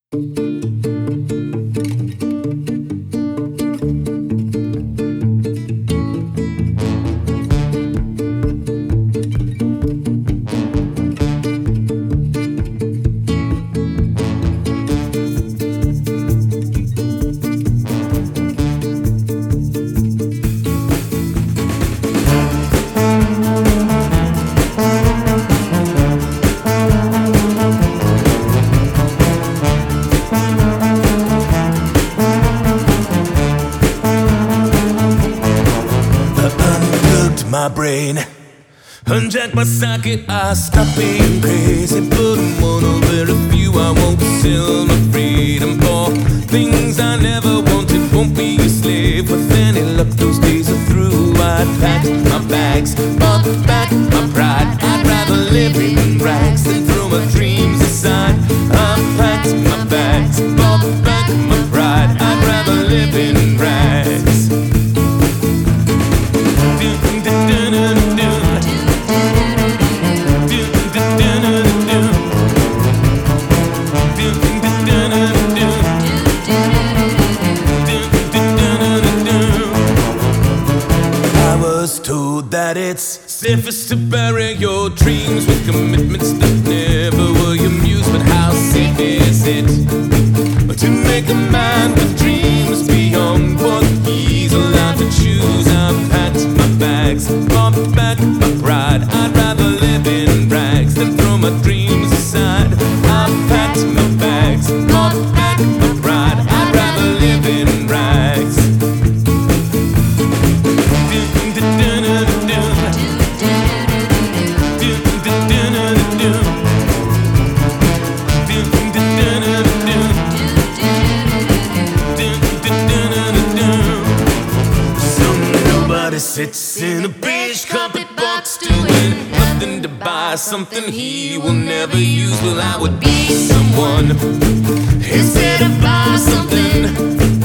My brain, unjack my socket, I stop being crazy. But I'm one of very few, I won't sell my freedom for things I never wanted. Won't be a slave with any luck, those days are through. I'd pack my bags, bought back my pride. I'd rather live in rags than throw my dreams aside. I've packed my bags, bought back my pride. I'd rather live in rags. Told that it's safest to bury your dreams with commitments that never were your muse. But how safe is it to make a man with dreams beyond what he's allowed to choose? I've packed my bags, bought back my pride. I'd rather live in rags than throw my dreams aside. I've packed my bags, bought back my pride. I'd rather live in rags. Sits in a beige carpet box doing nothing to buy something he will never use. Well, I would be someone instead of buy something